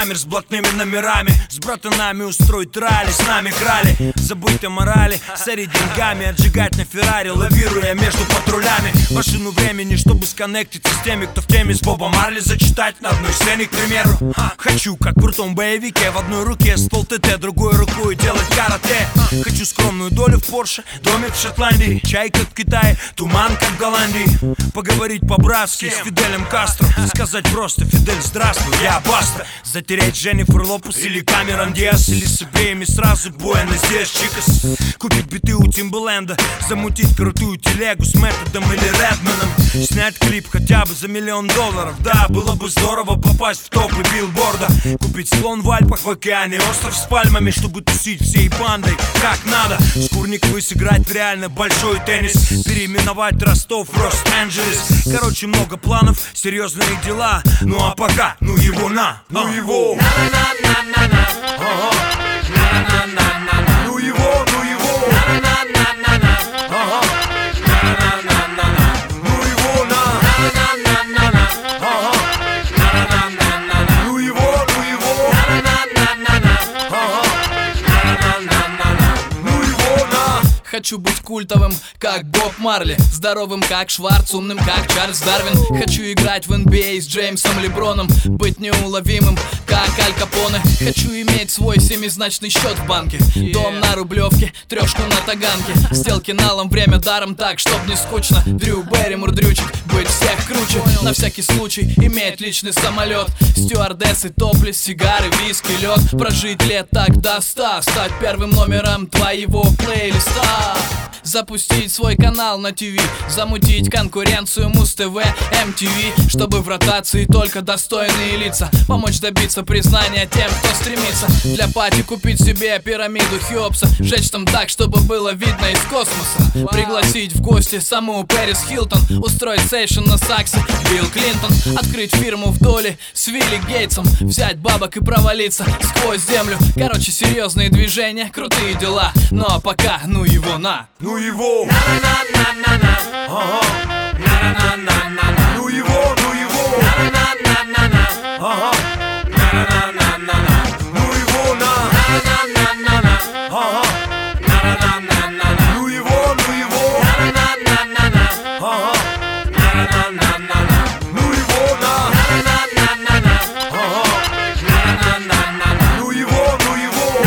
хаммер с блатными номерами. С братанами устроить ралли, с нами крали. Забыть о морали, сорить деньгами, отжигать на Феррари, лавируя между патрулями. Машину времени, чтобы сконнектиться с теми, кто в теме. С Бобом Марли зачитать на одной сцене, к примеру. Хочу, как в крутом боевике, в одной руке ствол ТТ, другой рукой делать карате. Хочу скромную долю в Порше, домик в Шотландии, чай как в Китае, туман как в Голландии. Поговорить по-братски с Фиделем Кастро, сказать просто: Фидель, здравствуй, я Баста. Затереть Дженнифер Лопес или Камерон Диас, или с обеими сразу Буэнос Диас Чикас. Купить биты у Тимбаленда, замутить крутую телегу с Методом или Редманом. Снять клип хотя бы за $1 миллион. Да, было бы здорово попасть в топы билборда. Купить склон в Альпах, в океане, остров с пальмами, чтобы тусить всей бандой как надо. С Курниковой сыграть в реально большой теннис, переименовать Ростов в Лос-Анджелес. Короче, много планов, серьезные дела. Ну а пока, ну его на, ну его. Ну его, ну его. Хочу быть культовым, как Боб Марли, здоровым, как Шварц, умным, как Чарльз Дарвин. Хочу играть в NBA с Джеймсом Леброном, быть неуловимым, как Аль Капоне. Хочу иметь свой семизначный счет в банке, дом на Рублевке, трешку на Таганке, сделки налом, время даром, так, чтоб не скучно. Дрю Берримор, дрючек, быть всех круче. На всякий случай иметь личный самолет, стюардессы, топлес, сигары, виски, лед. Прожить лет так до 100, стать первым номером твоего плейлиста. Запустить свой канал на ТВ, замутить конкуренцию Муз-ТВ, MTV, чтобы в ротации только достойные лица. Помочь добиться признания тем, кто стремится. Для пати купить себе пирамиду Хеопса, сжечь там так, чтобы было видно из космоса. Пригласить в гости саму Пэрис Хилтон, устроить сейшн на саксе Билл Клинтон. Открыть фирму в доле с Вилли Гейтсом, взять бабок и провалиться сквозь землю. Короче, серьезные движения, крутые дела. Ну а пока, ну его на, ну его. Ну его, ну его. Ну его на. Ну его, ну его. Ну его на. Ну его, ну его.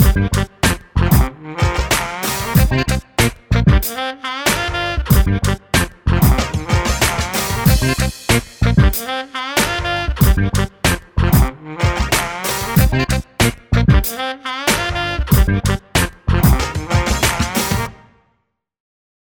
Thank you.